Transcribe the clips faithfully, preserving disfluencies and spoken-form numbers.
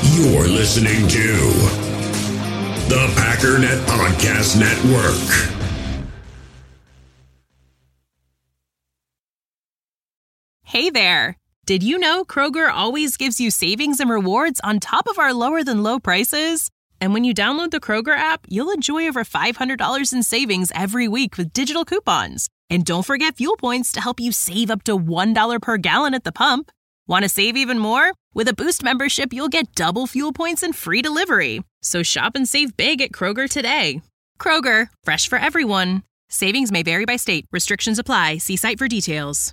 You're listening to the Packernet Podcast Network. Hey there! Did you know Kroger always gives you savings and rewards on top of our lower-than-low prices? And when you download the Kroger app, you'll enjoy over five hundred dollars in savings every week with digital coupons. And don't forget fuel points to help you save up to one dollar per gallon at the pump. Want to save even more? With a Boost membership, you'll get double fuel points and free delivery. So shop and save big at Kroger today. Kroger, fresh for everyone. Savings may vary by state. Restrictions apply. See site for details.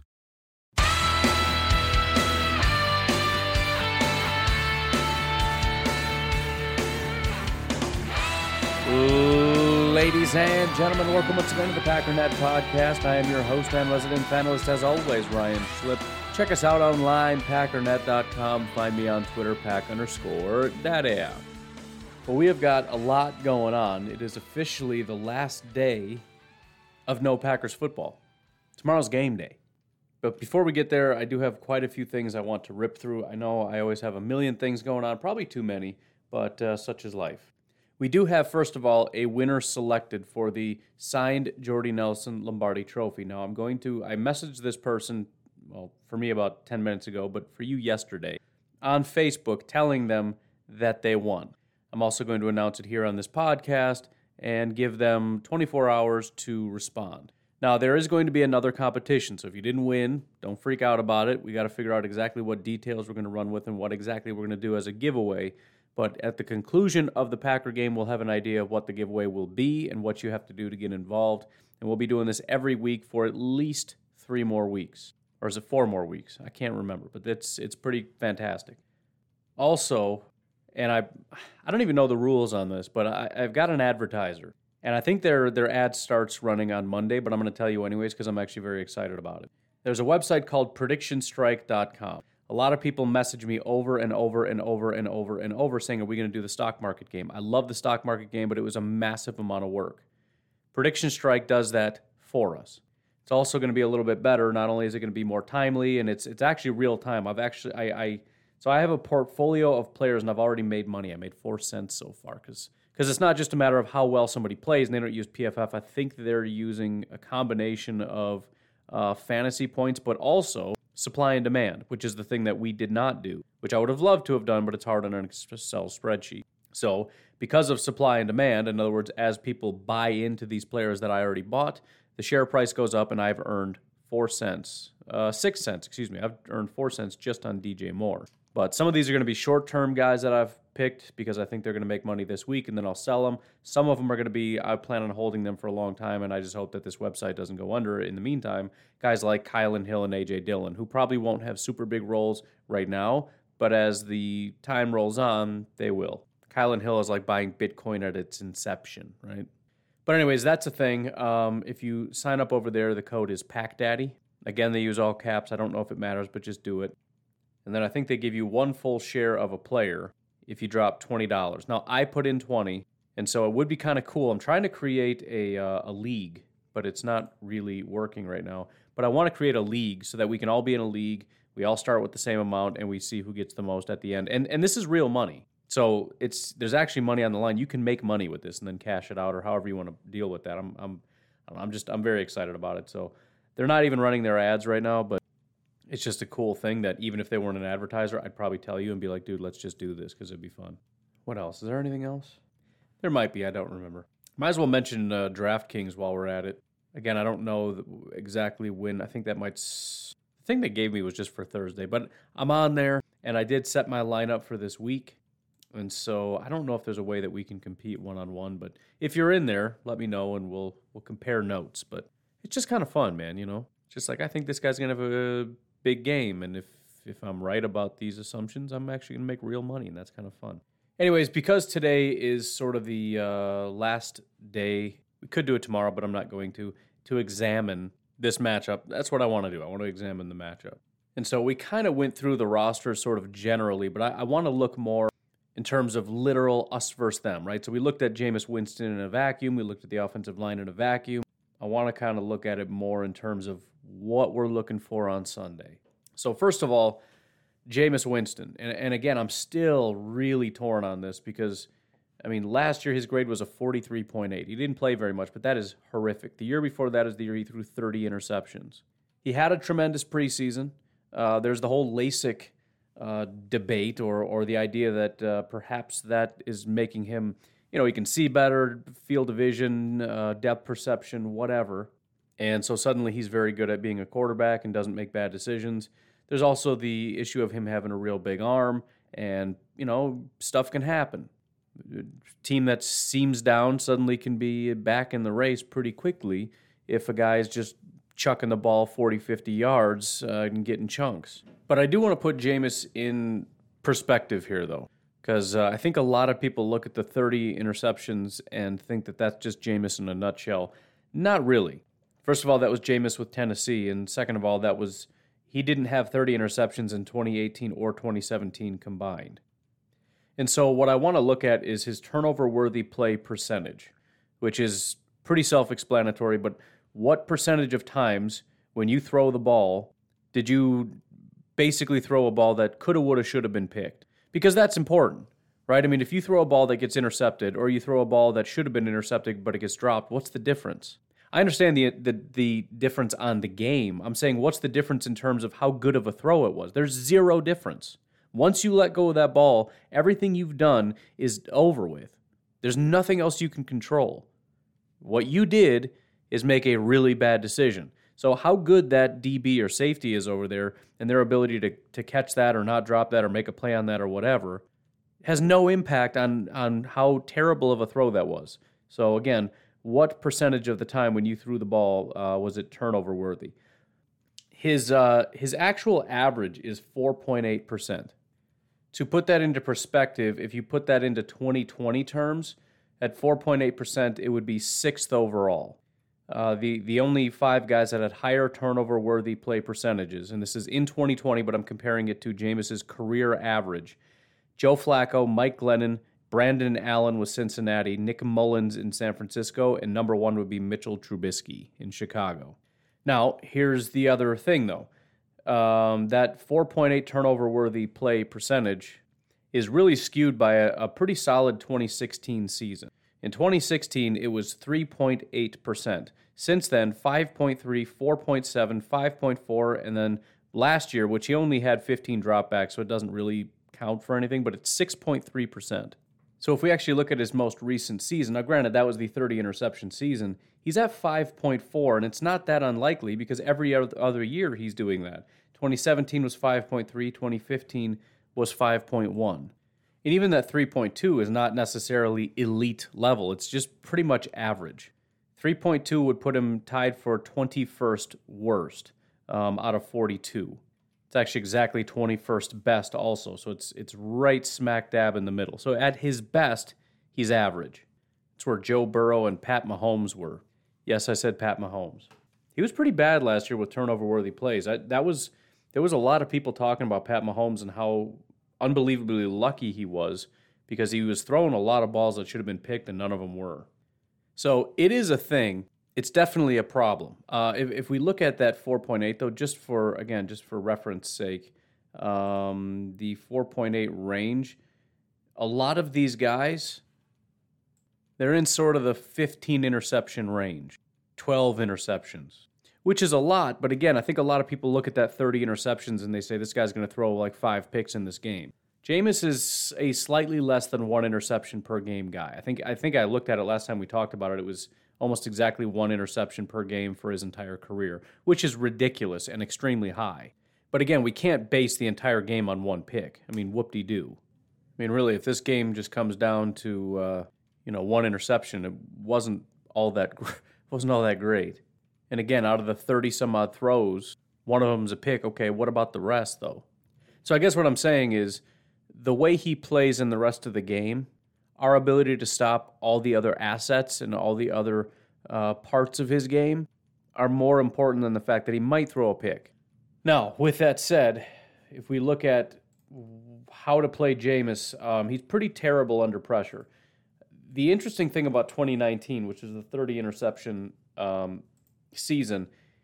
Ladies and gentlemen, welcome once again to the Packernet Podcast. I am your host and resident panelist, as always, Ryan Schlip. Check us out online, packernet dot com. Find me on Twitter, pack underscore daddy. Well, we have got a lot going on. It is officially the last day of no Packers football. Tomorrow's game day. But before we get there, I do have quite a few things I want to rip through. I know I always have a million things going on, probably too many, but uh, such is life. We do have, first of all, a winner selected for the signed Jordy Nelson Lombardi Trophy. Now, I'm going to, I messaged this person, well, for me about ten minutes ago, but for you yesterday, on Facebook, telling them that they won. I'm also going to announce it here on this podcast and give them twenty-four hours to respond. Now, there is going to be another competition, so if you didn't win, don't freak out about it. We got to figure out exactly what details we're going to run with and what exactly we're going to do as a giveaway. But at the conclusion of the Packer game, we'll have an idea of what the giveaway will be and what you have to do to get involved. And we'll be doing this every week for at least three more weeks. Or is it four more weeks? I can't remember, but it's it's pretty fantastic. Also, and I I don't even know the rules on this, but I, I've got an advertiser. And I think their, their ad starts running on Monday, but I'm going to tell you anyways because I'm actually very excited about it. There's a website called prediction strike dot com. A lot of people message me over and over and over and over and over saying, are we going to do the stock market game? I love the stock market game, but it was a massive amount of work. Prediction Strike does that for us. It's also going to be a little bit better. Not only is it going to be more timely, and it's it's actually real time. I've actually, I, I so I have a portfolio of players, and I've already made money. I made four cents so far because because it's not just a matter of how well somebody plays, and they don't use P F F. I think they're using a combination of uh, fantasy points, but also supply and demand, which is the thing that we did not do, which I would have loved to have done, but it's hard on an Excel spreadsheet. So because of supply and demand, in other words, as people buy into these players that I already bought, the share price goes up and I've earned four cents, uh, six cents, excuse me. I've earned four cents just on D J Moore. But some of these are going to be short-term guys that I've picked because I think they're going to make money this week and then I'll sell them. Some of them are going to be, I plan on holding them for a long time and I just hope that this website doesn't go under. In the meantime, guys like Kylan Hill and A J Dillon, who probably won't have super big roles right now, but as the time rolls on, they will. Kylan Hill is like buying Bitcoin at its inception, right? But anyways, that's a thing. Um, if you sign up over there, the code is PackDaddy. Again, they use all caps. I don't know if it matters, but just do it. And then I think they give you one full share of a player if you drop twenty dollars. Now, I put in twenty, and so it would be kind of cool. I'm trying to create a uh, a league, but it's not really working right now. But I want to create a league so that we can all be in a league. We all start with the same amount, and we see who gets the most at the end. And and this is real money. So it's there's actually money on the line. You can make money with this and then cash it out or however you want to deal with that. I'm I'm I'm just I'm very excited about it. So they're not even running their ads right now, but it's just a cool thing that even if they weren't an advertiser, I'd probably tell you and be like, dude, let's just do this because it'd be fun. What else? Is there anything else? There might be. I don't remember. Might as well mention uh, DraftKings while we're at it. Again, I don't know exactly when. I think that might... S- the thing they gave me was just for Thursday, but I'm on there, and I did set my lineup for this week. And so I don't know if there's a way that we can compete one-on-one, but if you're in there, let me know, and we'll we'll compare notes. But it's just kind of fun, man, you know? Just like, I think this guy's going to have a big game, and if if I'm right about these assumptions, I'm actually going to make real money, and that's kind of fun. Anyways, because today is sort of the uh, last day, we could do it tomorrow, but I'm not going to, to examine this matchup. That's what I want to do. I want to examine the matchup. And so we kind of went through the roster sort of generally, but I, I want to look more in terms of literal us versus them, right? So we looked at Jameis Winston in a vacuum. We looked at the offensive line in a vacuum. I want to kind of look at it more in terms of what we're looking for on Sunday. So first of all, Jameis Winston. And, and again, I'm still really torn on this because, I mean, last year his grade was a forty-three point eight. He didn't play very much, but that is horrific. The year before that is the year he threw thirty interceptions. He had a tremendous preseason. Uh, there's the whole LASIK uh, debate or or the idea that uh, perhaps that is making him, you know, he can see better, field of vision, uh, depth perception, whatever. And so suddenly he's very good at being a quarterback and doesn't make bad decisions. There's also the issue of him having a real big arm and, you know, stuff can happen. A team that seems down suddenly can be back in the race pretty quickly if a guy is just chucking the ball forty, fifty yards uh, and getting chunks. But I do want to put Jameis in perspective here, though, because uh, I think a lot of people look at the thirty interceptions and think that that's just Jameis in a nutshell. Not really. First of all, that was Jameis with Tennessee, and second of all, that was he didn't have thirty interceptions in twenty eighteen or twenty seventeen combined. And so what I want to look at is his turnover-worthy play percentage, which is pretty self-explanatory, but what percentage of times when you throw the ball did you basically throw a ball that coulda, woulda, shoulda been picked? Because that's important, right? I mean, if you throw a ball that gets intercepted or you throw a ball that should have been intercepted but it gets dropped, what's the difference? I understand the, the the difference on the game. I'm saying what's the difference in terms of how good of a throw it was? There's zero difference. Once you let go of that ball, everything you've done is over with. There's nothing else you can control. What you did is make a really bad decision. So how good that D B or safety is over there and their ability to, to catch that or not drop that or make a play on that or whatever has no impact on, on how terrible of a throw that was. So again, what percentage of the time when you threw the ball uh, was it turnover worthy? His, uh, his actual average is four point eight percent. To put that into perspective, if you put that into twenty twenty terms, at four point eight percent, it would be sixth overall. Uh, the, the only five guys that had higher turnover-worthy play percentages, and this is in twenty twenty, but I'm comparing it to Jameis's career average. Joe Flacco, Mike Glennon, Brandon Allen with Cincinnati, Nick Mullins in San Francisco, and number one would be Mitchell Trubisky in Chicago. Now, here's the other thing, though. Um, that four point eight turnover-worthy play percentage is really skewed by a, a pretty solid twenty sixteen season. In twenty sixteen, it was three point eight percent. Since then, five point three, four point seven, five point four, and then last year, which he only had fifteen dropbacks, so it doesn't really count for anything, but it's six point three percent. So if we actually look at his most recent season, now granted, that was the thirty interception season, he's at five point four, and it's not that unlikely because every other year he's doing that. twenty seventeen was five point three, twenty fifteen was five point one. And even that three point two is not necessarily elite level. It's just pretty much average. three point two would put him tied for twenty-first worst um, out of forty-two. It's actually exactly twenty-first best also, so it's it's right smack dab in the middle. So at his best, he's average. It's where Joe Burrow and Pat Mahomes were. Yes, I said Pat Mahomes. He was pretty bad last year with turnover-worthy plays. I, that was there was a lot of people talking about Pat Mahomes and how unbelievably lucky he was because he was throwing a lot of balls that should have been picked and none of them were. So it is a thing. It's definitely a problem. Uh, if, if we look at that four point eight, though, just for, again, just for reference sake, um, the four point eight range, a lot of these guys, they're in sort of the fifteen interception range, twelve interceptions, which is a lot. But again, I think a lot of people look at that thirty interceptions and they say this guy's going to throw like five picks in this game. Jameis is a slightly less than one interception per game guy. I think I think I looked at it last time we talked about it. It was almost exactly one interception per game for his entire career, which is ridiculous and extremely high. But again, we can't base the entire game on one pick. I mean, whoop-de-doo. I mean, really, if this game just comes down to uh, you know one interception, it wasn't all that wasn't all that great. And again, out of the thirty some odd throws, one of them's a pick. Okay, what about the rest though? So I guess what I'm saying is the way he plays in the rest of the game, our ability to stop all the other assets and all the other uh, parts of his game are more important than the fact that he might throw a pick. Now, with that said, if we look at how to play Jameis, um, he's pretty terrible under pressure. The interesting thing about twenty nineteen, which is the thirty interception um, season,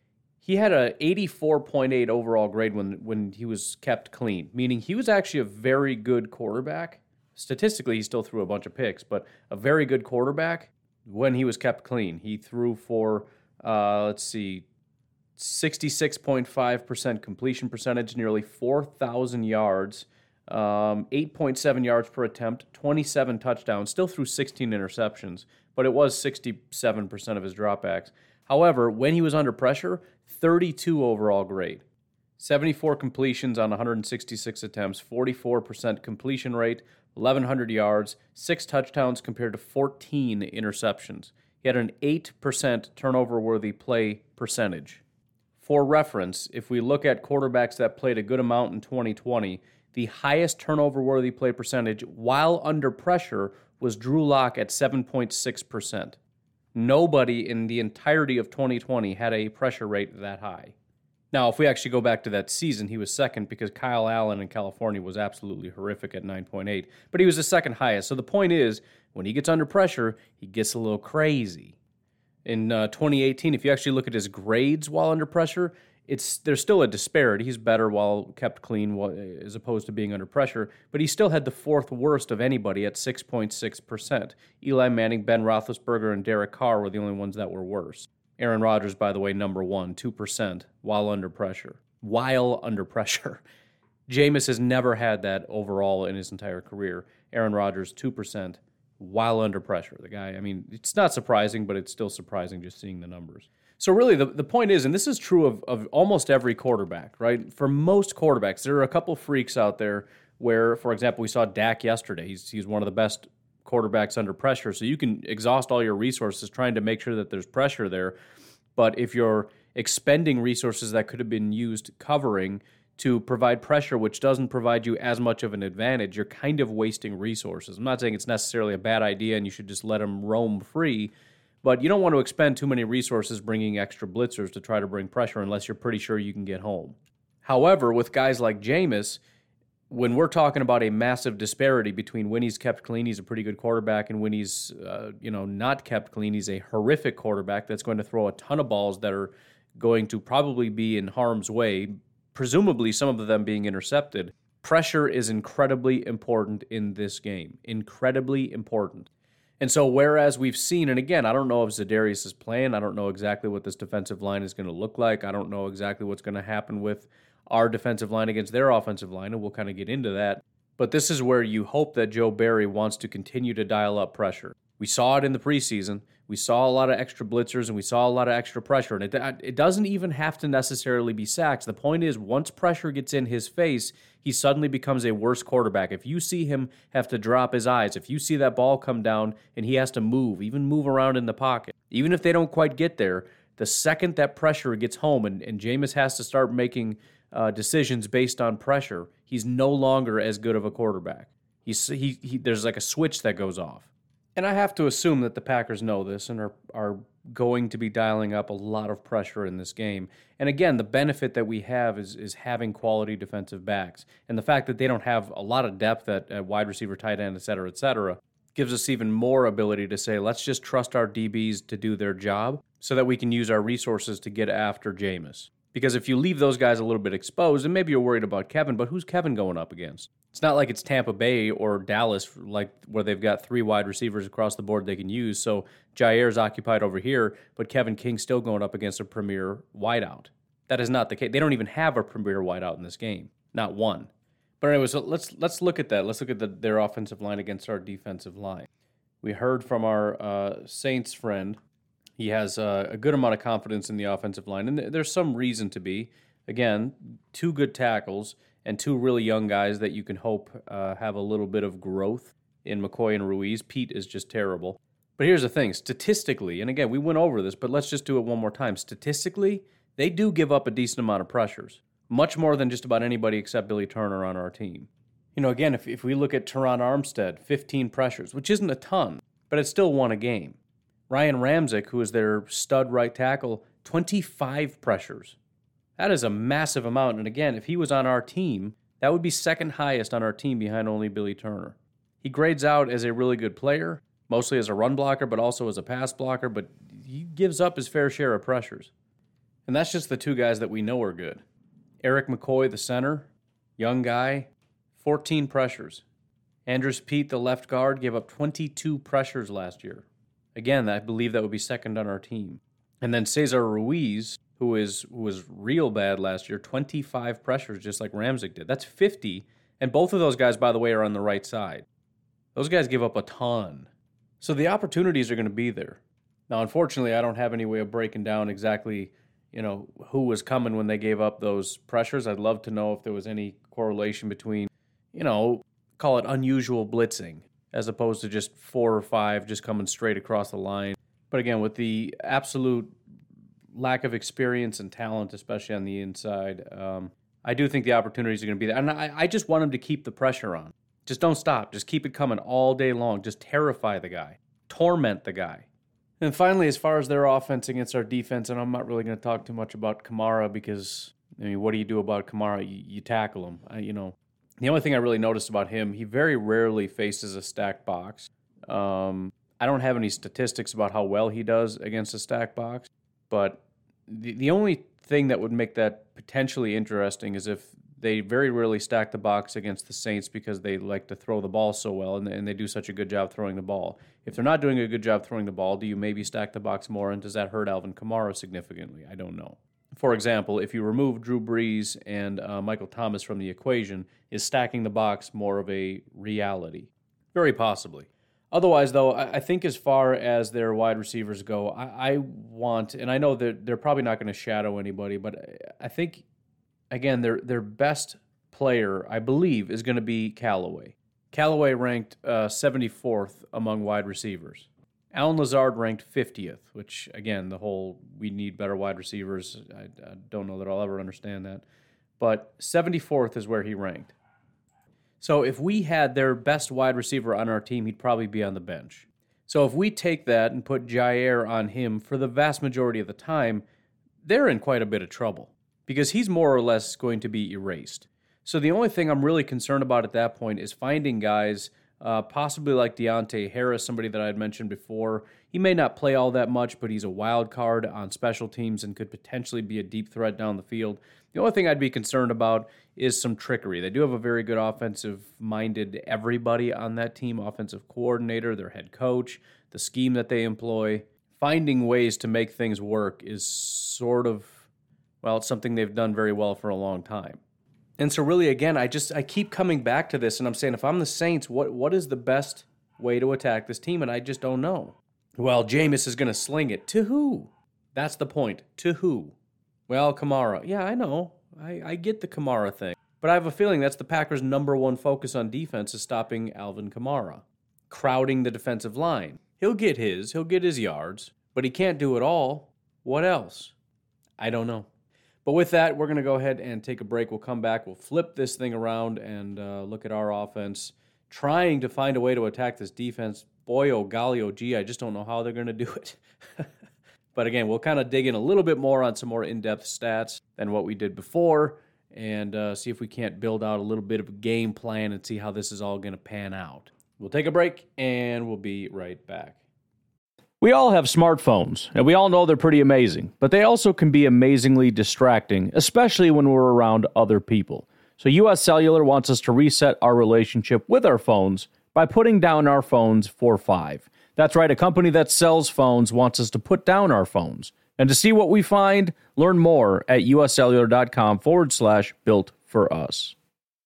He had a eighty-four point eight overall grade when, when he was kept clean, meaning he was actually a very good quarterback. Statistically, he still threw a bunch of picks, but a very good quarterback when he was kept clean. He threw for, uh, let's see, sixty-six point five percent completion percentage, nearly four thousand yards, um, eight point seven yards per attempt, twenty-seven touchdowns, still threw sixteen interceptions, but it was sixty-seven percent of his dropbacks. However, when he was under pressure, thirty-two overall grade. seventy-four completions on one hundred sixty-six attempts, forty-four percent completion rate, eleven hundred yards, six touchdowns compared to fourteen interceptions. He had an eight percent turnover-worthy play percentage. For reference, if we look at quarterbacks that played a good amount in twenty twenty, the highest turnover-worthy play percentage while under pressure was Drew Lock at seven point six percent. Nobody in the entirety of twenty twenty had a pressure rate that high. Now, if we actually go back to that season, he was second because Kyle Allen in California was absolutely horrific at nine point eight, but he was the second highest. So the point is, when he gets under pressure, he gets a little crazy. In uh, twenty eighteen, if you actually look at his grades while under pressure, it's there's still a disparity. He's better while kept clean while, as opposed to being under pressure, but he still had the fourth worst of anybody at six point six percent. Eli Manning, Ben Roethlisberger, and Derek Carr were the only ones that were worse. Aaron Rodgers, by the way, number one, two percent while under pressure. While under pressure. Jameis has never had that overall in his entire career. Aaron Rodgers, two percent while under pressure. The guy, I mean, it's not surprising, but it's still surprising just seeing the numbers. So really, the, the point is, and this is true of, of almost every quarterback, right? For most quarterbacks, there are a couple freaks out there where, for example, we saw Dak yesterday. He's, he's one of the best quarterbacks under pressure, so you can exhaust all your resources trying to make sure that there's pressure there. But if you're expending resources that could have been used covering to provide pressure, which doesn't provide you as much of an advantage, you're kind of wasting resources. I'm not saying it's necessarily a bad idea and you should just let them roam free, but you don't want to expend too many resources bringing extra blitzers to try to bring pressure unless you're pretty sure you can get home. However, with guys like Jameis, when we're talking about a massive disparity between when he's kept clean, he's a pretty good quarterback, and when he's uh, you know not kept clean, he's a horrific quarterback that's going to throw a ton of balls that are going to probably be in harm's way, presumably some of them being intercepted. Pressure is incredibly important in this game. Incredibly important. And so whereas we've seen, and again, I don't know if Za'Darius is playing, I don't know exactly what this defensive line is going to look like, I don't know exactly what's going to happen with our defensive line against their offensive line, and we'll kind of get into that. But this is where you hope that Joe Barry wants to continue to dial up pressure. We saw it in the preseason. We saw a lot of extra blitzers, and we saw a lot of extra pressure. And it, it doesn't even have to necessarily be sacks. The point is, once pressure gets in his face, he suddenly becomes a worse quarterback. If you see him have to drop his eyes, if you see that ball come down and he has to move, even move around in the pocket, even if they don't quite get there, the second that pressure gets home and, and Jameis has to start making uh, decisions based on pressure, he's no longer as good of a quarterback. He's, he, he, there's like a switch that goes off. And I have to assume that the Packers know this and are, are going to be dialing up a lot of pressure in this game. And again, the benefit that we have is, is having quality defensive backs. And the fact that they don't have a lot of depth at, at wide receiver, tight end, et cetera, et cetera, gives us even more ability to say, let's just trust our D Bs to do their job so that we can use our resources to get after Jameis. Because if you leave those guys a little bit exposed, and maybe you're worried about Kevin, but who's Kevin going up against? It's not like it's Tampa Bay or Dallas, like where they've got three wide receivers across the board they can use. So Jair's occupied over here, but Kevin King's still going up against a premier wideout. That is not the case. They don't even have a premier wideout in this game. Not one. But anyway, so let's let's look at that. Let's look at the, their offensive line against our defensive line. We heard from our uh, Saints friend. He has uh, a good amount of confidence in the offensive line, and th- there's some reason to be. Again, two good tackles and two really young guys that you can hope uh, have a little bit of growth in McCoy and Ruiz. Pete is just terrible. But here's the thing. Statistically, and again, we went over this, but let's just do it one more time. Statistically, they do give up a decent amount of pressures, much more than just about anybody except Billy Turner on our team. You know, again, if, if we look at Teron Armstead, fifteen pressures, which isn't a ton, but it still won a game. Ryan Ramczyk, who is their stud right tackle, twenty-five pressures. That is a massive amount. And again, if he was on our team, that would be second highest on our team behind only Billy Turner. He grades out as a really good player, mostly as a run blocker, but also as a pass blocker, but he gives up his fair share of pressures. And that's just the two guys that we know are good. Eric McCoy, the center, young guy, fourteen pressures. Andrus Peat, the left guard, gave up twenty-two pressures last year. Again, I believe that would be second on our team. And then Cesar Ruiz, who is who was real bad last year, twenty-five pressures, just like Ramczyk did. That's fifty, and both of those guys, by the way, are on the right side. Those guys give up a ton. So the opportunities are going to be there. Now, unfortunately, I don't have any way of breaking down exactly, you know, who was coming when they gave up those pressures. I'd love to know if there was any correlation between, you know, call it unusual blitzing, as opposed to just four or five just coming straight across the line. But again, with the absolute lack of experience and talent, especially on the inside, um, I do think the opportunities are going to be there. And I, I just want them to keep the pressure on. Just don't stop. Just keep it coming all day long. Just terrify the guy. Torment the guy. And finally, as far as their offense against our defense, and I'm not really going to talk too much about Kamara because, I mean, what do you do about Kamara? You, you tackle him. I, you know, the only thing I really noticed about him, he very rarely faces a stacked box. Um, I don't have any statistics about how well he does against a stacked box, but the, the only thing that would make that potentially interesting is if they very rarely stack the box against the Saints because they like to throw the ball so well, and, and they do such a good job throwing the ball. If they're not doing a good job throwing the ball, do you maybe stack the box more, and does that hurt Alvin Kamara significantly? I don't know. For example, if you remove Drew Brees and uh, Michael Thomas from the equation, is stacking the box more of a reality? Very possibly. Otherwise, though, I, I think as far as their wide receivers go, I, I want, and I know that they're probably not going to shadow anybody, but I think, again, their their best player, I believe, is going to be Callaway. Callaway ranked uh, seventy-fourth among wide receivers. Allen Lazard ranked fiftieth, which, again, the whole we need better wide receivers, I, I don't know that I'll ever understand that. But seventy-fourth is where he ranked. So if we had their best wide receiver on our team, he'd probably be on the bench. So if we take that and put Jair on him for the vast majority of the time, they're in quite a bit of trouble because he's more or less going to be erased. So the only thing I'm really concerned about at that point is finding guys, uh, possibly like Deontay Harris, somebody that I had mentioned before. He may not play all that much, but he's a wild card on special teams and could potentially be a deep threat down the field. The only thing I'd be concerned about is some trickery. They do have a very good offensive-minded everybody on that team, offensive coordinator, their head coach, the scheme that they employ. Finding ways to make things work is sort of, well, it's something they've done very well for a long time. And so really, again, I just I keep coming back to this, and I'm saying, if I'm the Saints, what what is the best way to attack this team? And I just don't know. Well, Jameis is going to sling it. To who? That's the point. To who? Well, Kamara. Yeah, I know. I, I get the Kamara thing. But I have a feeling that's the Packers' number one focus on defense is stopping Alvin Kamara. Crowding the defensive line. He'll get his. He'll get his yards. But he can't do it all. What else? I don't know. But with that, we're going to go ahead and take a break. We'll come back. We'll flip this thing around and uh, look at our offense, trying to find a way to attack this defense. Boy, oh golly, oh gee, I just don't know how they're going to do it. But again, we'll kind of dig in a little bit more on some more in-depth stats than what we did before and uh, see if we can't build out a little bit of a game plan and see how this is all going to pan out. We'll take a break, and we'll be right back. We all have smartphones, and we all know they're pretty amazing, but they also can be amazingly distracting, especially when we're around other people. So U S Cellular wants us to reset our relationship with our phones by putting down our phones for five. That's right, a company that sells phones wants us to put down our phones. And to see what we find, learn more at uscellular.com forward slash built for us.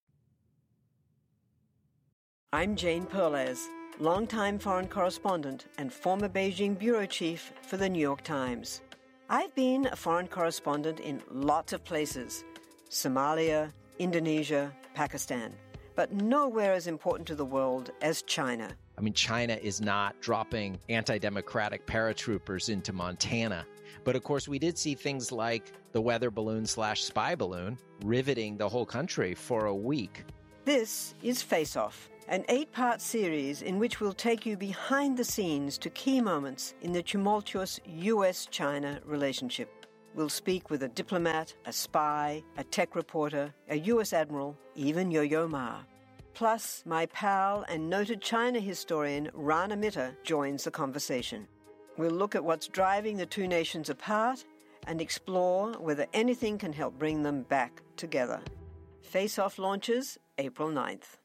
I'm Jane Perlez, longtime foreign correspondent and former Beijing bureau chief for the New York Times. I've been a foreign correspondent in lots of places, Somalia, Indonesia, Pakistan, but nowhere as important to the world as China. I mean, China is not dropping anti-democratic paratroopers into Montana. But of course, we did see things like the weather balloon slash spy balloon riveting the whole country for a week. This is Face Off, an eight-part series in which we'll take you behind the scenes to key moments in the tumultuous U S China relationship. We'll speak with a diplomat, a spy, a tech reporter, a U S admiral, even Yo-Yo Ma. Plus, my pal and noted China historian Rana Mitter joins the conversation. We'll look at what's driving the two nations apart and explore whether anything can help bring them back together. Face Off launches April ninth.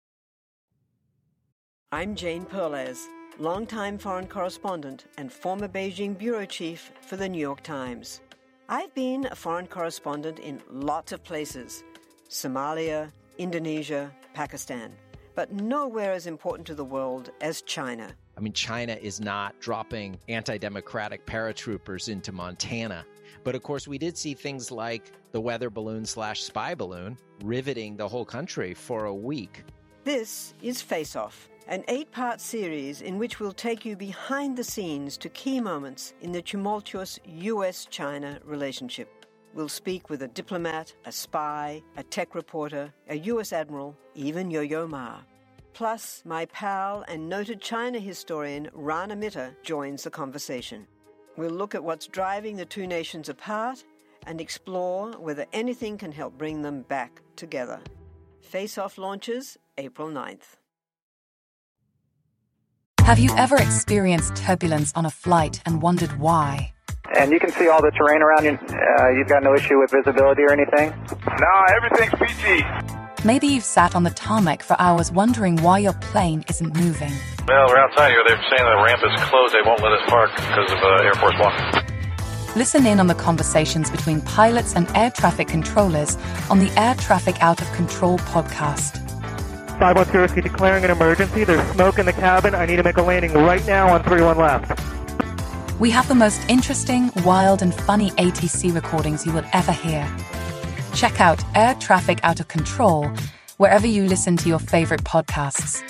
I'm Jane Perlez, longtime foreign correspondent and former Beijing bureau chief for the New York Times. I've been a foreign correspondent in lots of places: Somalia, Indonesia, Pakistan, but nowhere as important to the world as China. I mean, China is not dropping anti-democratic paratroopers into Montana. But of course, we did see things like the weather balloon slash spy balloon riveting the whole country for a week. This is Face Off, an eight-part series in which we'll take you behind the scenes to key moments in the tumultuous U S China relationship. We'll speak with a diplomat, a spy, a tech reporter, a U S admiral, even Yo-Yo Ma. Plus, my pal and noted China historian Rana Mitter joins the conversation. We'll look at what's driving the two nations apart and explore whether anything can help bring them back together. Face Off launches April ninth. Have you ever experienced turbulence on a flight and wondered why? And you can see all the terrain around you. Uh, you've got no issue with visibility or anything? No, everything's peachy. Maybe you've sat on the tarmac for hours wondering why your plane isn't moving. Well, we're outside here. They're saying the ramp is closed. They won't let us park because of uh, Air Force One. Listen in on the conversations between pilots and air traffic controllers on the Air Traffic Out of Control podcast. five one zero, declaring an emergency. There's smoke in the cabin. I need to make a landing right now on three one left. We have the most interesting, wild, and funny A T C recordings you will ever hear. Check out Air Traffic Out of Control wherever you listen to your favorite podcasts.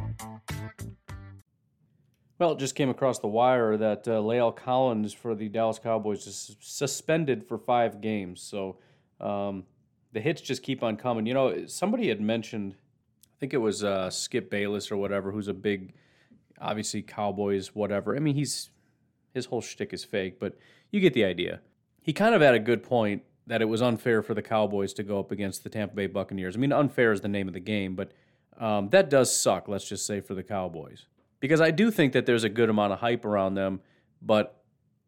Well, it just came across the wire that uh, La'el Collins for the Dallas Cowboys is suspended for five games. So um, the hits just keep on coming. You know, somebody had mentioned, I think it was uh, Skip Bayless or whatever, who's a big, obviously Cowboys, whatever. I mean, he's his whole shtick is fake, but you get the idea. He kind of had a good point that it was unfair for the Cowboys to go up against the Tampa Bay Buccaneers. I mean, unfair is the name of the game, but um, that does suck, let's just say, for the Cowboys. Because I do think that there's a good amount of hype around them, but,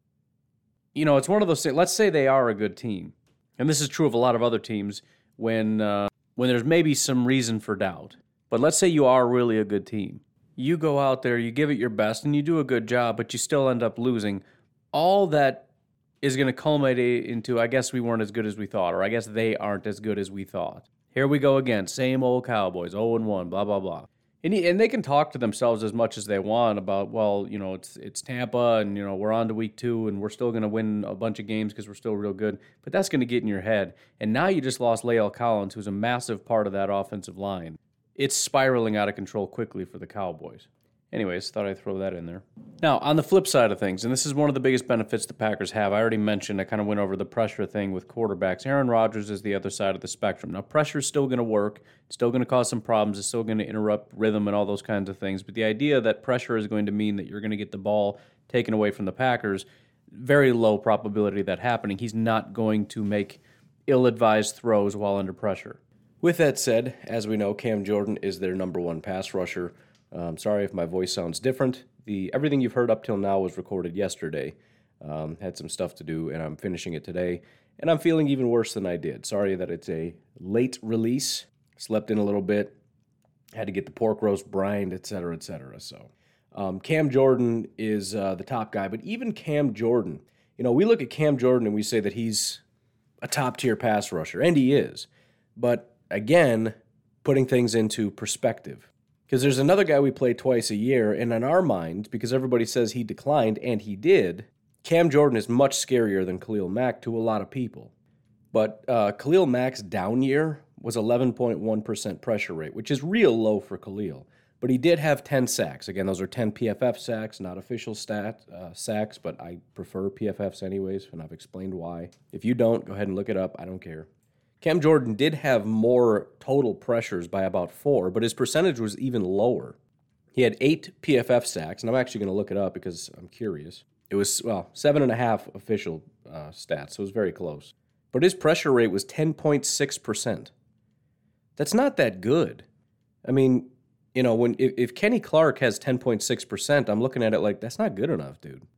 you know, it's one of those things. Let's say they are a good team, and this is true of a lot of other teams when uh, when there's maybe some reason for doubt. But let's say you are really a good team. You go out there, you give it your best, and you do a good job, but you still end up losing. All that is going to culminate into, I guess we weren't as good as we thought, or I guess they aren't as good as we thought. Here we go again, same old Cowboys, oh and one, blah, blah, blah. And, he, and they can talk to themselves as much as they want about, well, you know, it's it's Tampa, and, you know, we're on to week two, and we're still going to win a bunch of games because we're still real good. But that's going to get in your head. And now you just lost La'el Collins, who's a massive part of that offensive line. It's spiraling out of control quickly for the Cowboys. Anyways, thought I'd throw that in there. Now, on the flip side of things, and this is one of the biggest benefits the Packers have, I already mentioned, I kind of went over the pressure thing with quarterbacks. Aaron Rodgers is the other side of the spectrum. Now, pressure is still going to work. It's still going to cause some problems. It's still going to interrupt rhythm and all those kinds of things. But the idea that pressure is going to mean that you're going to get the ball taken away from the Packers, very low probability of that happening. He's not going to make ill-advised throws while under pressure. With that said, as we know, Cam Jordan is their number one pass rusher. Um, sorry if my voice sounds different. The everything you've heard up till now was recorded yesterday. Um, had some stuff to do, and I'm finishing it today. And I'm feeling even worse than I did. Sorry that it's a late release. Slept in a little bit. Had to get the pork roast brined, et cetera, et cetera. So um, Cam Jordan is uh, the top guy. But even Cam Jordan, you know, we look at Cam Jordan and we say that he's a top-tier pass rusher, and he is. But again, putting things into perspective. Because there's another guy we play twice a year, and in our mind, because everybody says he declined, and he did, Cam Jordan is much scarier than Khalil Mack to a lot of people. But uh, Khalil Mack's down year was eleven point one percent pressure rate, which is real low for Khalil. But he did have ten sacks. Again, those are ten P F F sacks, not official stat uh, sacks, but I prefer P F Fs anyways, and I've explained why. If you don't, go ahead and look it up. I don't care. Cam Jordan did have more total pressures by about four, but his percentage was even lower. He had eight P F F sacks, and I'm actually going to look it up because I'm curious. It was, well, seven and a half official uh, stats, so it was very close. But his pressure rate was ten point six percent. That's not that good. I mean, you know, when if, if Kenny Clark has ten point six percent, I'm looking at it like, that's not good enough, dude.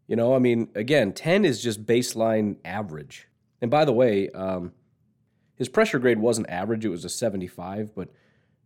You know, I mean, again, ten is just baseline average. And by the way, um, his pressure grade wasn't average. It was a seventy-five, but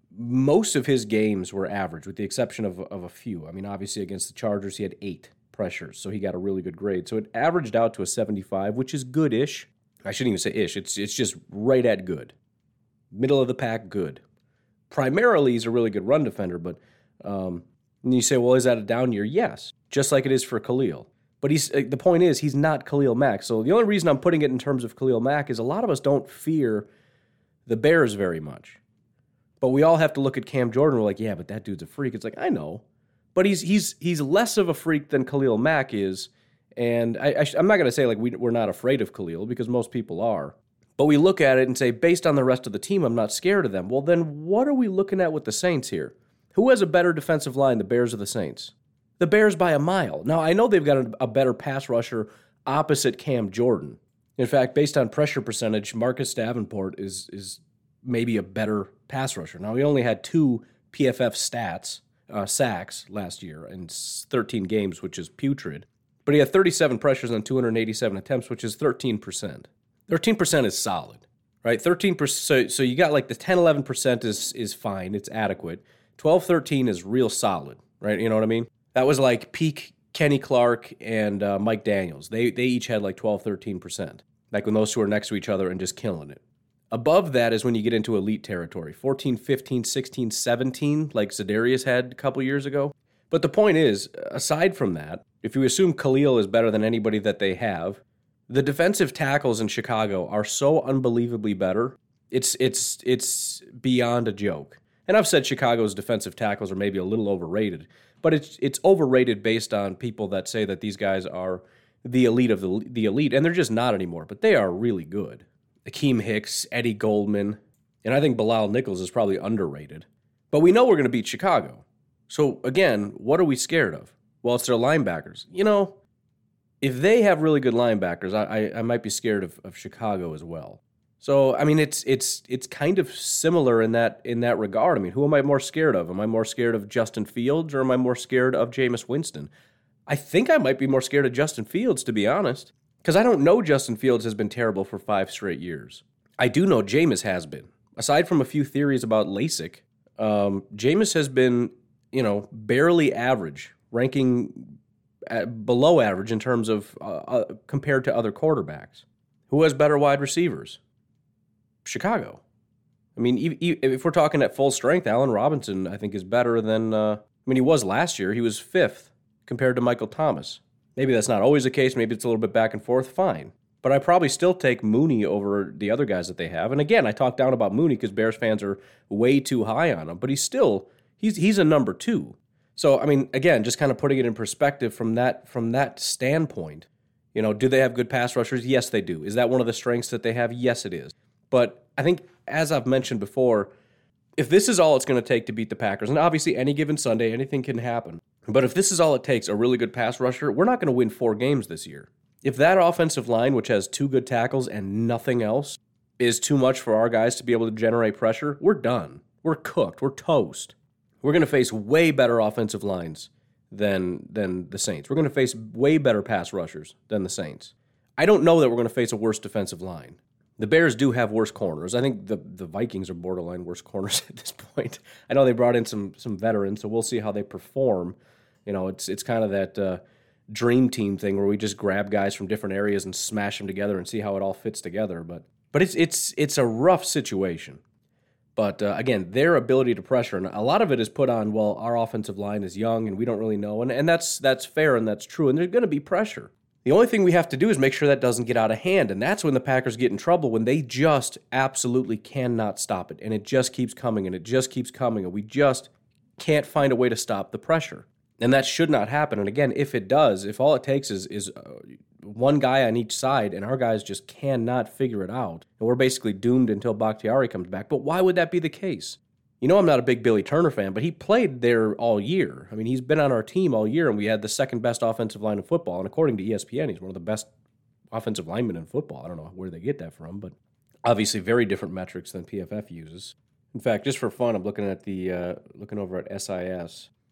most of his games were average, with the exception of, of a few. I mean, obviously against the Chargers, he had eight pressures, so he got a really good grade. So it averaged out to a seventy-five, which is good-ish. I shouldn't even say ish. It's, it's just right at good. Middle of the pack, good. Primarily, he's a really good run defender, but um, and you say, well, is that a down year? Yes, just like it is for Khalil. But he's the point is, he's not Khalil Mack. So the only reason I'm putting it in terms of Khalil Mack is a lot of us don't fear the Bears very much. But we all have to look at Cam Jordan. We're like, yeah, but that dude's a freak. It's like, I know. But he's he's he's less of a freak than Khalil Mack is. And I, I, I'm not going to say like we, we're not afraid of Khalil, because most people are. But we look at it and say, based on the rest of the team, I'm not scared of them. Well, then what are we looking at with the Saints here? Who has a better defensive line, the Bears or the Saints? The Bears by a mile. Now, I know they've got a, a better pass rusher opposite Cam Jordan. In fact, based on pressure percentage, Marcus Davenport is is maybe a better pass rusher. Now, he only had two P F F stats, uh, sacks last year in thirteen games, which is putrid. But he had thirty-seven pressures on two hundred eighty-seven attempts, which is thirteen percent. thirteen percent is solid, right? thirteen percent, so, so you got like the ten, eleven percent is, is fine, it's adequate. twelve, thirteen is real solid, right? You know what I mean? That was like peak Kenny Clark and uh, Mike Daniels. They they each had like twelve, thirteen percent. Like when those two are next to each other and just killing it. Above that is when you get into elite territory. fourteen, fifteen, sixteen, seventeen, like Za'Darius had a couple years ago. But the point is, aside from that, if you assume Khalil is better than anybody that they have, the defensive tackles in Chicago are so unbelievably better. It's it's it's beyond a joke. And I've said Chicago's defensive tackles are maybe a little overrated. But it's it's overrated based on people that say that these guys are the elite of the the elite, and they're just not anymore. But they are really good. Akeem Hicks, Eddie Goldman, and I think Bilal Nichols is probably underrated. But we know we're going to beat Chicago. So again, what are we scared of? Well, it's their linebackers. You know, if they have really good linebackers, I I, I might be scared of, of Chicago as well. So, I mean, it's it's it's kind of similar in that in that regard. I mean, who am I more scared of? Am I more scared of Justin Fields, or am I more scared of Jameis Winston? I think I might be more scared of Justin Fields, to be honest, because I don't know Justin Fields has been terrible for five straight years. I do know Jameis has been. Aside from a few theories about LASIK, um, Jameis has been, you know, barely average, ranking at below average in terms of uh, uh, compared to other quarterbacks. Who has better wide receivers? Chicago. I mean, if we're talking at full strength, Allen Robinson, I think, is better than, uh, I mean, he was last year. He was fifth compared to Michael Thomas. Maybe that's not always the case. Maybe it's a little bit back and forth. Fine. But I probably still take Mooney over the other guys that they have. And again, I talk down about Mooney because Bears fans are way too high on him. But he's still, he's he's a number two. So, I mean, again, just kind of putting it in perspective from that from that standpoint. You know, do they have good pass rushers? Yes, they do. Is that one of the strengths that they have? Yes, it is. But I think, as I've mentioned before, if this is all it's going to take to beat the Packers, and obviously any given Sunday, anything can happen, but if this is all it takes, a really good pass rusher, we're not going to win four games this year. If that offensive line, which has two good tackles and nothing else, is too much for our guys to be able to generate pressure, we're done. We're cooked. We're toast. We're going to face way better offensive lines than, than the Saints. We're going to face way better pass rushers than the Saints. I don't know that we're going to face a worse defensive line. The Bears do have worse corners. I think the, the Vikings are borderline worse corners at this point. I know they brought in some some veterans, so we'll see how they perform. You know, it's it's kind of that uh, dream team thing where we just grab guys from different areas and smash them together and see how it all fits together. But but it's it's it's a rough situation. But uh, again, their ability to pressure, and a lot of it is put on, well, our offensive line is young and we don't really know, and and that's that's fair and that's true, and there's going to be pressure. The only thing we have to do is make sure that doesn't get out of hand, and that's when the Packers get in trouble, when they just absolutely cannot stop it, and it just keeps coming, and it just keeps coming, and we just can't find a way to stop the pressure. And that should not happen. And again, if it does, if all it takes is is uh, one guy on each side, and our guys just cannot figure it out, and we're basically doomed until Bakhtiari comes back. But why would that be the case? You know, I'm not a big Billy Turner fan, but he played there all year. I mean, he's been on our team all year, and we had the second best offensive line in football. And according to E S P N, he's one of the best offensive linemen in football. I don't know where they get that from, but obviously very different metrics than P F F uses. In fact, just for fun, I'm looking at the uh, looking over at S I S.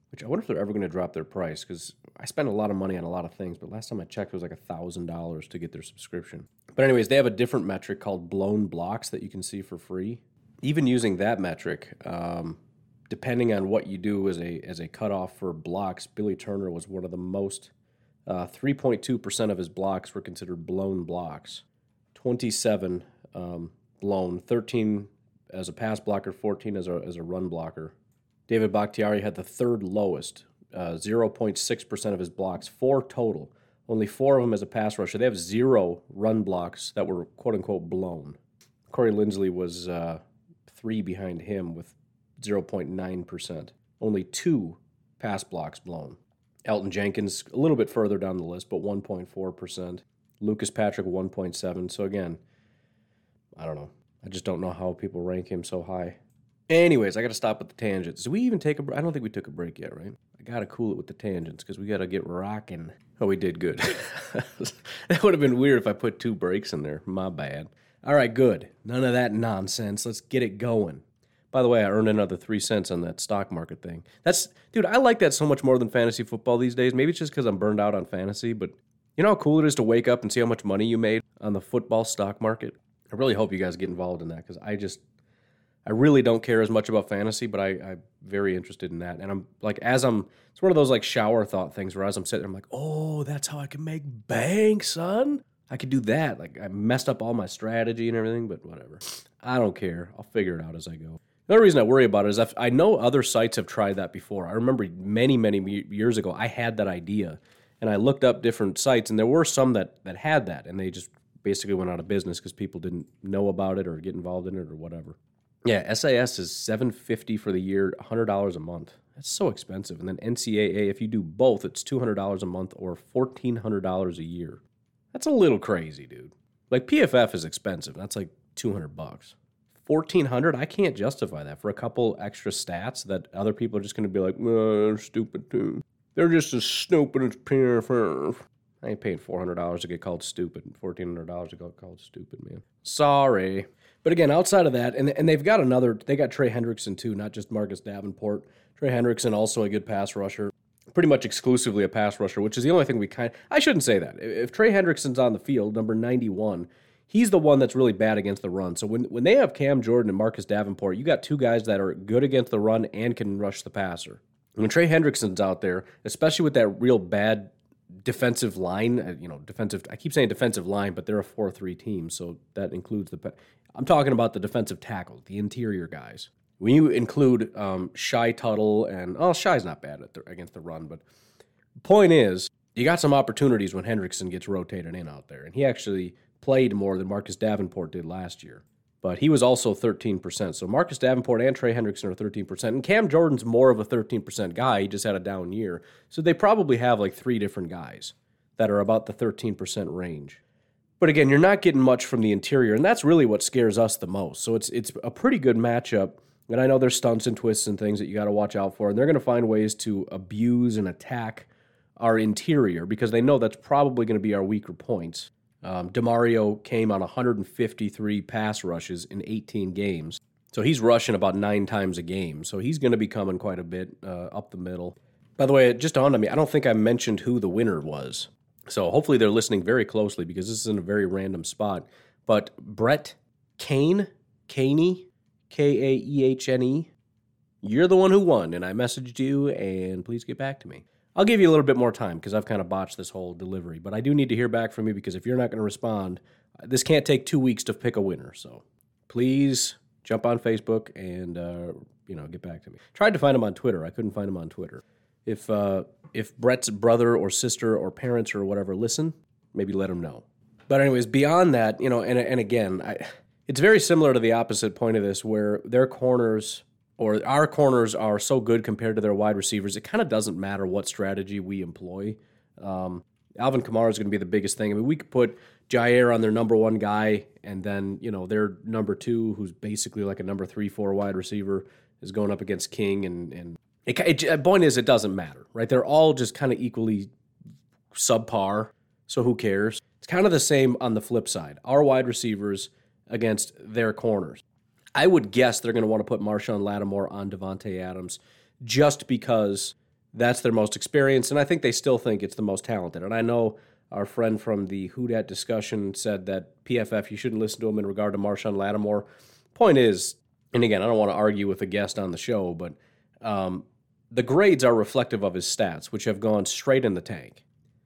which I wonder if they're ever going to drop their price, because I spend a lot of money on a lot of things, but last time I checked, it was like one thousand dollars to get their subscription. But anyways, they have a different metric called blown blocks that you can see for free. Even using that metric, um, depending on what you do as a as a cutoff for blocks, Billy Turner was one of the most, uh, three point two percent of his blocks were considered blown blocks. twenty-seven um, blown, thirteen as a pass blocker, fourteen as a as a run blocker. David Bakhtiari had the third lowest, uh, zero point six percent of his blocks, four total. Only four of them as a pass rusher. They have zero run blocks that were quote-unquote blown. Corey Linsley was uh, three behind him with zero point nine percent. Only two pass blocks blown. Elton Jenkins, a little bit further down the list, but one point four percent. Lucas Patrick, one point seven. So again, I don't know. I just don't know how people rank him so high. Anyways, I got to stop with the tangents. Did we even take a break? I don't think we took a break yet, right? I got to cool it with the tangents because we got to get rocking. Oh, we did good. That would have been weird if I put two breaks in there. My bad. All right, good. None of that nonsense. Let's get it going. By the way, I earned another three cents on that stock market thing. That's, dude, I like that so much more than fantasy football these days. Maybe it's just because I'm burned out on fantasy, but you know how cool it is to wake up and see how much money you made on the football stock market? I really hope you guys get involved in that because I just, I really don't care as much about fantasy, but I, I'm very interested in that. And I'm like, as I'm, it's one of those like shower thought things where as I'm sitting there, I'm like, oh, that's how I can make bank, son. I could do that. Like I messed up all my strategy and everything, but whatever. I don't care. I'll figure it out as I go. The other reason I worry about it is I've, I know other sites have tried that before. I remember many, many years ago, I had that idea. And I looked up different sites, and there were some that, that had that, and they just basically went out of business because people didn't know about it or get involved in it or whatever. Yeah, S A S is seven hundred fifty dollars for the year, one hundred dollars a month. That's so expensive. And then N C A A, if you do both, it's two hundred dollars a month or fourteen hundred dollars a year. That's a little crazy, dude. Like P F F is expensive. That's like two hundred bucks. fourteen hundred dollars? I can't justify that for a couple extra stats that other people are just going to be like, oh, they're stupid too. They're just as stupid as P F F. I ain't paying four hundred dollars to get called stupid and fourteen hundred dollars to get called stupid, man. Sorry. But again, outside of that, and and they've got another, they got Trey Hendrickson too, not just Marcus Davenport. Trey Hendrickson, also a good pass rusher. Pretty much exclusively a pass rusher, which is the only thing we kind of, I shouldn't say that. If Trey Hendrickson's on the field, number ninety-one, he's the one that's really bad against the run. So when, when they have Cam Jordan and Marcus Davenport, you got two guys that are good against the run and can rush the passer. When Trey Hendrickson's out there, especially with that real bad defensive line, you know, defensive, I keep saying defensive line, but they're a four three team, so that includes the, I'm talking about the defensive tackle, the interior guys. When you include um, Shy Tuttle and, oh, Shy's not bad at the, against the run, but the point is, you got some opportunities when Hendrickson gets rotated in out there, and he actually played more than Marcus Davenport did last year. But he was also thirteen percent. So Marcus Davenport and Trey Hendrickson are thirteen percent. And Cam Jordan's more of a thirteen percent guy. He just had a down year. So they probably have like three different guys that are about the thirteen percent range. But again, you're not getting much from the interior, and that's really what scares us the most. So it's it's a pretty good matchup. And I know there's stunts and twists and things that you got to watch out for. And they're going to find ways to abuse and attack our interior because they know that's probably going to be our weaker points. Um, DeMario came on one hundred fifty-three pass rushes in eighteen games. So he's rushing about nine times a game. So he's going to be coming quite a bit uh, up the middle. By the way, it just dawned on me, I don't think I mentioned who the winner was. So hopefully they're listening very closely because this is in a very random spot. But Brett Kane, Caney, K A E H N E, you're the one who won, and I messaged you, and please get back to me. I'll give you a little bit more time because I've kind of botched this whole delivery, but I do need to hear back from you because if you're not going to respond, this can't take two weeks to pick a winner. So please jump on Facebook and uh, you know get back to me. Tried to find him on Twitter. I couldn't find him on Twitter. If uh, if Brett's brother or sister or parents or whatever listen, maybe let him know. But anyways, beyond that, you know, and and again, I, it's very similar to the opposite point of this where their corners. Or our corners are so good compared to their wide receivers, it kind of doesn't matter what strategy we employ. Um, Alvin Kamara is going to be the biggest thing. I mean, we could put Jair on their number one guy, and then, you know, their number two, who's basically like a number three, four wide receiver, is going up against King. And, and it, it, the point is, it doesn't matter, right? They're all just kind of equally subpar, so who cares? It's kind of the same on the flip side. Our wide receivers against their corners. I would guess they're going to want to put Marshawn Lattimore on Devontae Adams just because that's their most experienced, and I think they still think it's the most talented. And I know our friend from the Who Dat discussion said that P F F, you shouldn't listen to him in regard to Marshawn Lattimore. Point is, and again, I don't want to argue with a guest on the show, but um, the grades are reflective of his stats, which have gone straight in the tank.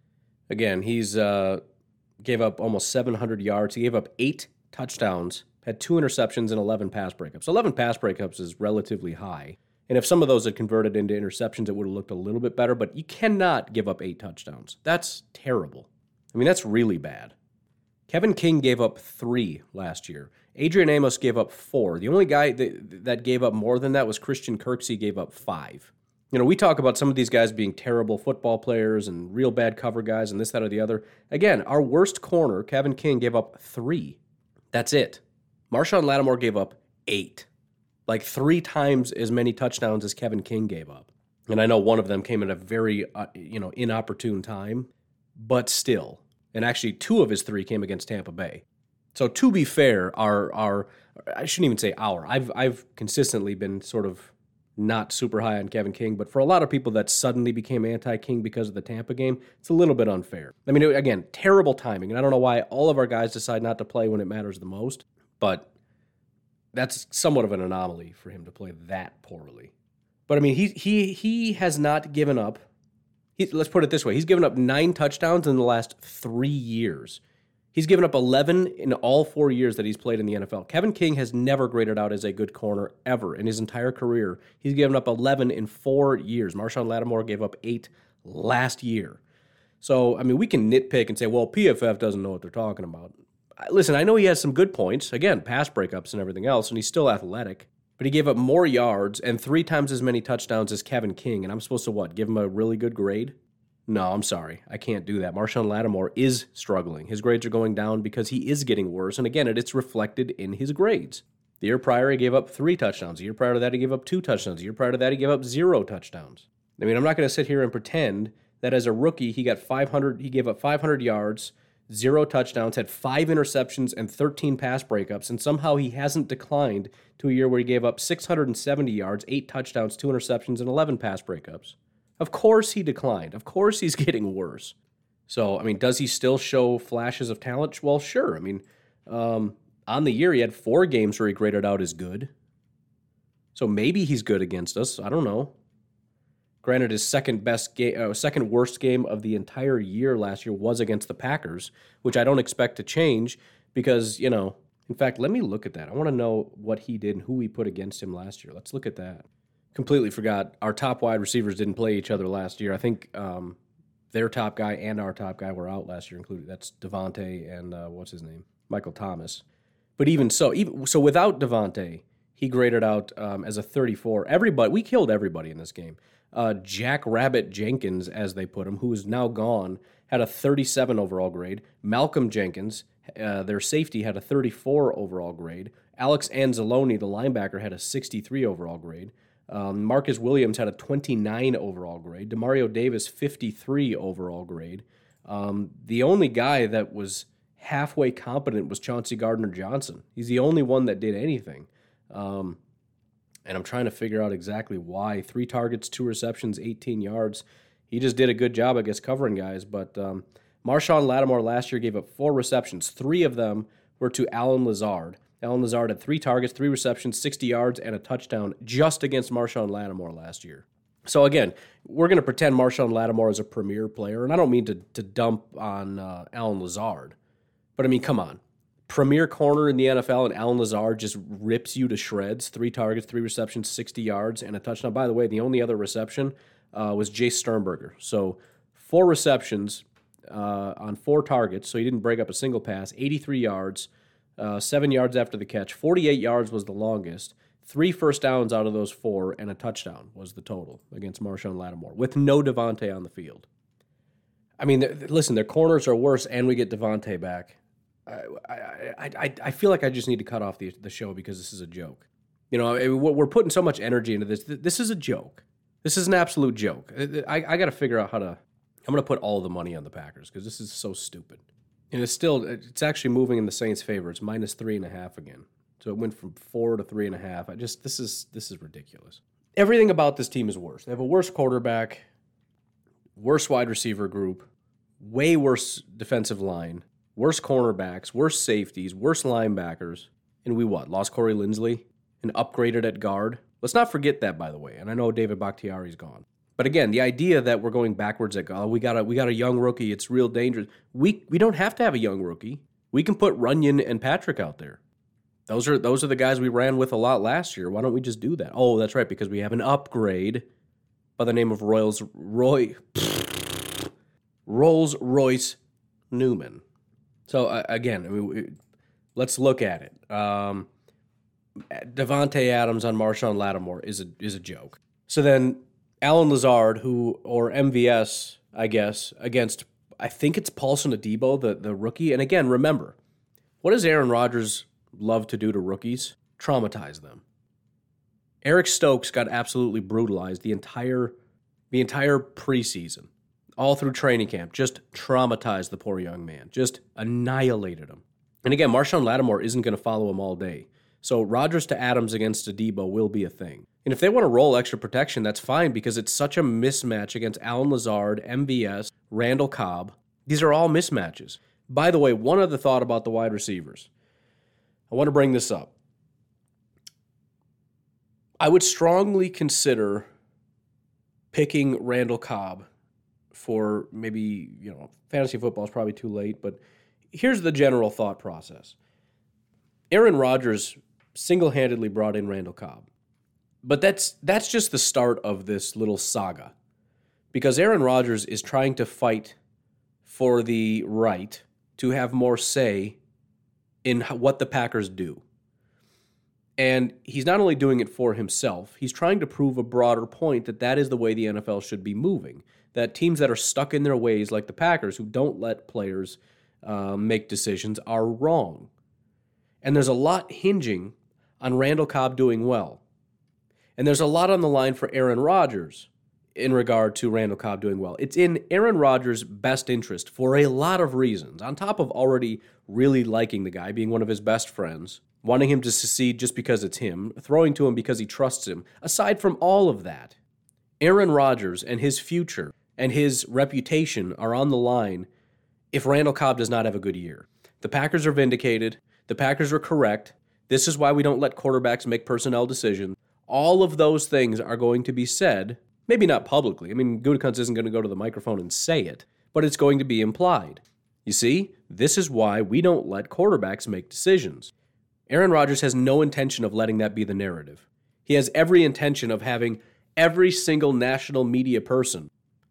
Again, he's uh, gave up almost seven hundred yards. He gave up eight touchdowns, had two interceptions, and eleven pass breakups. eleven pass breakups is relatively high. And if some of those had converted into interceptions, it would have looked a little bit better, but you cannot give up eight touchdowns. That's terrible. I mean, that's really bad. Kevin King gave up three last year. Adrian Amos gave up four. The only guy that, that gave up more than that was Christian Kirksey, gave up five. You know, we talk about some of these guys being terrible football players and real bad cover guys and this, that, or the other. Again, our worst corner, Kevin King, gave up three. That's it. Marshawn Lattimore gave up eight. Like three times as many touchdowns as Kevin King gave up. And I know one of them came at a very, uh, you know, inopportune time, but still. And actually two of his three came against Tampa Bay. So to be fair, our, our I shouldn't even say our, I've, I've consistently been sort of not super high on Kevin King, but for a lot of people that suddenly became anti-King because of the Tampa game, it's a little bit unfair. I mean, again, terrible timing, and I don't know why all of our guys decide not to play when it matters the most, but that's somewhat of an anomaly for him to play that poorly. But I mean, he he he has not given up. He, let's put it this way: he's given up nine touchdowns in the last three years. He's given up eleven in all four years that he's played in the N F L. Kevin King has never graded out as a good corner ever in his entire career. He's given up eleven in four years. Marshawn Lattimore gave up eight last year. So, I mean, we can nitpick and say, well, P F F doesn't know what they're talking about. Listen, I know he has some good points. Again, pass breakups and everything else, and he's still athletic. But he gave up more yards and three times as many touchdowns as Kevin King, and I'm supposed to, what, give him a really good grade? No, I'm sorry. I can't do that. Marshawn Lattimore is struggling. His grades are going down because he is getting worse, and again, it's reflected in his grades. The year prior, he gave up three touchdowns. The year prior to that, he gave up two touchdowns. The year prior to that, he gave up zero touchdowns. I mean, I'm not going to sit here and pretend that as a rookie, he got five hundred. He gave up five hundred yards, zero touchdowns, had five interceptions, and thirteen pass breakups, and somehow he hasn't declined to a year where he gave up six hundred seventy yards, eight touchdowns, two interceptions, and eleven pass breakups. Of course he declined. Of course he's getting worse. So, I mean, does he still show flashes of talent? Well, sure. I mean, um, on the year, he had four games where he graded out as good. So maybe he's good against us. I don't know. Granted, his second best game, uh, second worst game of the entire year last year was against the Packers, which I don't expect to change because, you know, in fact, let me look at that. I want to know what he did and who he put against him last year. Let's look at that. Completely forgot. Our top wide receivers didn't play each other last year. I think um, their top guy and our top guy were out last year, included. That's Devontae and uh, what's his name? Michael Thomas. But even so, even so, without Devontae, he graded out um, as a thirty-four. Everybody, we killed everybody in this game. Uh, Jack Rabbit Jenkins, as they put him, who is now gone, had a thirty-seven overall grade. Malcolm Jenkins, uh, their safety, had a thirty-four overall grade. Alex Anzalone, the linebacker, had a sixty-three overall grade. Um, Marcus Williams had a twenty-nine overall grade. Demario Davis, fifty-three overall grade. Um, the only guy that was halfway competent was Chauncey Gardner-Johnson. He's the only one that did anything. Um, and I'm trying to figure out exactly why. Three targets, two receptions, eighteen yards. He just did a good job, I guess, covering guys. But um, Marshawn Lattimore last year gave up four receptions. Three of them were to Allen Lazard. Allen Lazard had three targets, three receptions, sixty yards, and a touchdown just against Marshawn Lattimore last year. So again, we're going to pretend Marshawn Lattimore is a premier player, and I don't mean to, to dump on uh, Allen Lazard. But I mean, come on. Premier corner in the N F L, and Allen Lazard just rips you to shreds. Three targets, three receptions, sixty yards, and a touchdown. By the way, the only other reception uh, was Jace Sternberger. So four receptions uh, on four targets, so he didn't break up a single pass, eighty-three yards, uh, seven yards after the catch. forty-eight yards was the longest. Three first downs out of those four, and a touchdown was the total against Marshawn Lattimore, with no Devontae on the field. I mean, listen, their corners are worse, and we get Devontae back. I, I, I, I feel like I just need to cut off the, the show because this is a joke. You know, we're putting so much energy into this. This is a joke. This is an absolute joke. I, I got to figure out how to, I'm going to put all the money on the Packers because this is so stupid. And it's still, it's actually moving in the Saints' favor. It's minus three and a half again. So it went from four to three and a half. I just, this is, this is ridiculous. Everything about this team is worse. They have a worse quarterback. worse wide receiver group, way worse defensive line, worse cornerbacks, worse safeties, worse linebackers, and we what? Lost Corey Linsley and upgraded at guard? Let's not forget that, by the way, and I know David Bakhtiari's gone. But again, the idea that we're going backwards at, oh, we got a we got a young rookie, it's real dangerous. We we don't have to have a young rookie. We can put Runyon and Patrick out there. Those are those are the guys we ran with a lot last year. Why don't we just do that? Oh, that's right, because we have an upgrade by the name of Royals Roy Rolls Royce Newman. So uh, again, I mean, we, let's look at it. Um, Davante Adams on Marshawn Lattimore is a is a joke. So then Allen Lazard, who or M V S, I guess, against I think it's Paulson Adebo, the the rookie. And again, remember, what does Aaron Rodgers love to do to rookies? Traumatize them. Eric Stokes got absolutely brutalized the entire the entire preseason, all through training camp. Just traumatized the poor young man. Just annihilated him. And again, Marshawn Lattimore isn't going to follow him all day. So Rodgers to Adams against Adebo will be a thing. And if they want to roll extra protection, that's fine because it's such a mismatch against Allen Lazard, M V S, Randall Cobb. These are all mismatches. By the way, one other thought about the wide receivers. I want to bring this up. I would strongly consider picking Randall Cobb for maybe, you know, fantasy football is probably too late, but here's the general thought process. Aaron Rodgers single-handedly brought in Randall Cobb. But that's that's just the start of this little saga. Because Aaron Rodgers is trying to fight for the right to have more say in what the Packers do. And he's not only doing it for himself, he's trying to prove a broader point that that is the way the N F L should be moving. That teams that are stuck in their ways, like the Packers, who don't let players uh, make decisions, are wrong. And there's a lot hinging on Randall Cobb doing well. And there's a lot on the line for Aaron Rodgers in regard to Randall Cobb doing well. It's in Aaron Rodgers' best interest for a lot of reasons, on top of already really liking the guy, being one of his best friends, wanting him to succeed just because it's him, throwing to him because he trusts him. Aside from all of that, Aaron Rodgers and his future and his reputation are on the line if Randall Cobb does not have a good year. The Packers are vindicated. The Packers are correct. This is why we don't let quarterbacks make personnel decisions. All of those things are going to be said, maybe not publicly. I mean, Gutekunst isn't going to go to the microphone and say it, but it's going to be implied. You see, this is why we don't let quarterbacks make decisions. Aaron Rodgers has no intention of letting that be the narrative. He has every intention of having every single national media person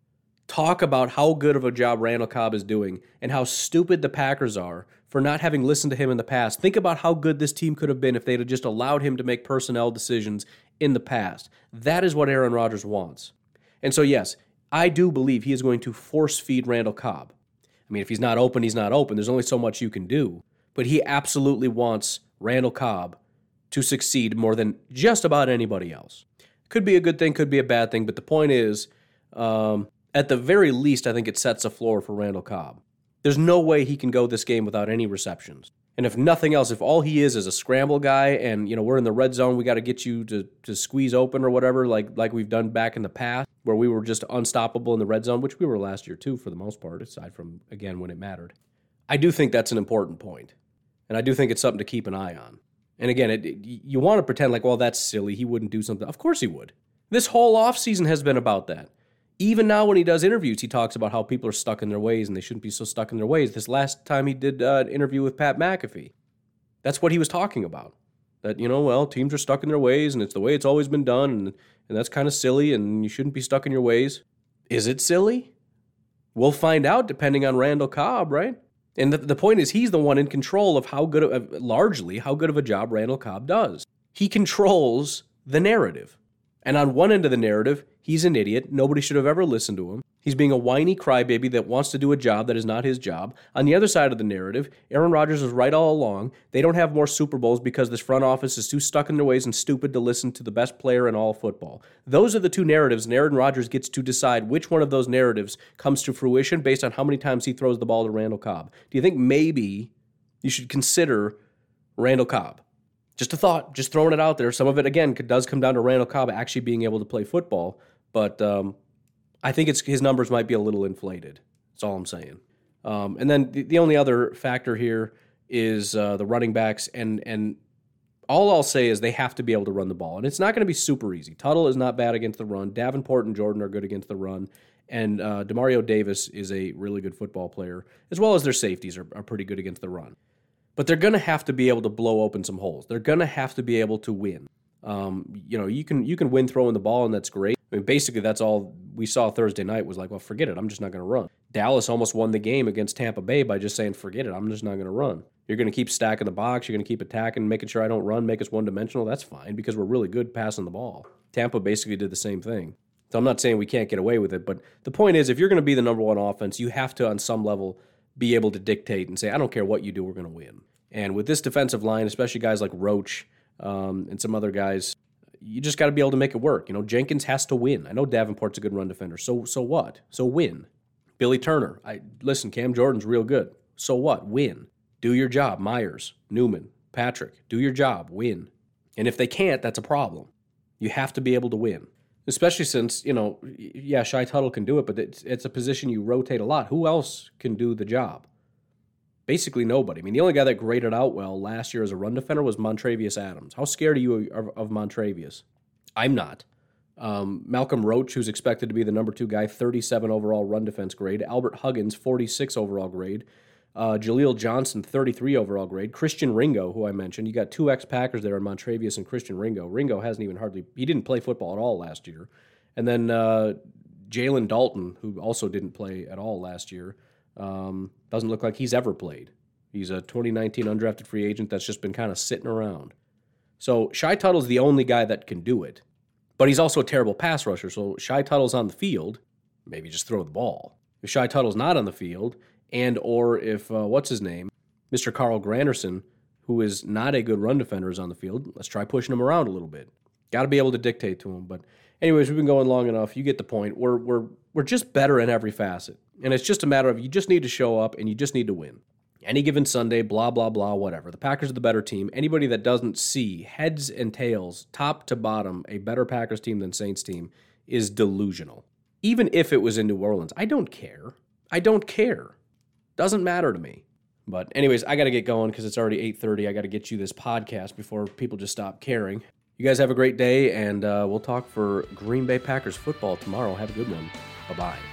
talk about how good of a job Randall Cobb is doing and how stupid the Packers are for not having listened to him in the past. Think about how good this team could have been if they'd have just allowed him to make personnel decisions in the past. That is what Aaron Rodgers wants. And so, yes, I do believe he is going to force-feed Randall Cobb. I mean, if he's not open, he's not open. There's only so much you can do. But he absolutely wants Randall Cobb to succeed more than just about anybody else. Could be a good thing, could be a bad thing, but the point is, um, at the very least, I think it sets a floor for Randall Cobb. There's no way he can go this game without any receptions. And if nothing else, if all he is is a scramble guy and, you know, we're in the red zone, we got to get you to, to squeeze open or whatever, like like we've done back in the past, where we were just unstoppable in the red zone, which we were last year too, for the most part, aside from, again, when it mattered. I do think that's an important point. And I do think it's something to keep an eye on. And again, it, it, you want to pretend like, well, that's silly. He wouldn't do something. Of course he would. This whole offseason has been about that. Even now when he does interviews, he talks about how people are stuck in their ways and they shouldn't be so stuck in their ways. This last time he did uh, an interview with Pat McAfee, that's what he was talking about. That, you know, well, teams are stuck in their ways and it's the way it's always been done and, and that's kind of silly and you shouldn't be stuck in your ways. Is it silly? We'll find out depending on Randall Cobb, right? And the, the point is he's the one in control of how good, of, largely, how good of a job Randall Cobb does. He controls the narrative. And on one end of the narrative, he's an idiot. Nobody should have ever listened to him. He's being a whiny crybaby that wants to do a job that is not his job. On the other side of the narrative, Aaron Rodgers is right all along. They don't have more Super Bowls because this front office is too stuck in their ways and stupid to listen to the best player in all football. Those are the two narratives, and Aaron Rodgers gets to decide which one of those narratives comes to fruition based on how many times he throws the ball to Randall Cobb. Do you think maybe you should consider Randall Cobb? Just a thought, just throwing it out there. Some of it, again, does come down to Randall Cobb actually being able to play football, but um, I think it's his numbers might be a little inflated. That's all I'm saying. Um, and then the, the only other factor here is uh, the running backs, and and all I'll say is they have to be able to run the ball, and it's not going to be super easy. Tuttle is not bad against the run. Davenport and Jordan are good against the run, and uh, Demario Davis is a really good football player, as well as their safeties are, are pretty good against the run. But they're going to have to be able to blow open some holes. They're going to have to be able to win. Um, you know, you can you can win throwing the ball, and that's great. I mean, basically, that's all we saw Thursday night was like, well, forget it. I'm just not going to run. Dallas almost won the game against Tampa Bay by just saying, forget it. I'm just not going to run. You're going to keep stacking the box. You're going to keep attacking, making sure I don't run, make us one-dimensional. That's fine because we're really good passing the ball. Tampa basically did the same thing. So I'm not saying we can't get away with it, but the point is if you're going to be the number one offense, you have to, on some level, be able to dictate and say, I don't care what you do, we're going to win. And with this defensive line, especially guys like Roach um, and some other guys, you just got to be able to make it work. You know, Jenkins has to win. I know Davenport's a good run defender. So so what? So win. Billy Turner. I listen, Cam Jordan's real good. So what? Win. Do your job. Myers, Newman, Patrick. Do your job. Win. And if they can't, that's a problem. You have to be able to win. Especially since, you know, yeah, Shai Tuttle can do it, but it's, it's a position you rotate a lot. Who else can do the job? Basically nobody. I mean, the only guy that graded out well last year as a run defender was Montravius Adams. How scared are you of, of Montravius? I'm not. Um, Malcolm Roach, who's expected to be the number two guy, thirty-seven overall run defense grade. Albert Huggins, forty-six overall grade. Uh, Jaleel Johnson, thirty-three overall grade. Christian Ringo, who I mentioned. You got two ex-Packers there in Montravius and Christian Ringo. Ringo hasn't even hardly, he didn't play football at all last year. And then uh, Jalen Dalton, who also didn't play at all last year. Um, doesn't look like he's ever played. He's a twenty nineteen undrafted free agent that's just been kind of sitting around. So Shai Tuttle's the only guy that can do it, but he's also a terrible pass rusher. So Shai Tuttle's on the field, maybe just throw the ball. If Shai Tuttle's not on the field, and or if, uh, what's his name, Mister Carl Granderson, who is not a good run defender, is on the field, let's try pushing him around a little bit. Got to be able to dictate to him. But anyways, we've been going long enough. You get the point. We're we're we're just better in every facet. And it's just a matter of you just need to show up and you just need to win. Any given Sunday, blah, blah, blah, whatever. The Packers are the better team. Anybody that doesn't see heads and tails, top to bottom, a better Packers team than Saints team is delusional. Even if it was in New Orleans. I don't care. I don't care. Doesn't matter to me. But anyways, I got to get going because it's already eight thirty. I got to get you this podcast before people just stop caring. You guys have a great day, and uh, we'll talk for Green Bay Packers football tomorrow. Have a good one. Bye-bye.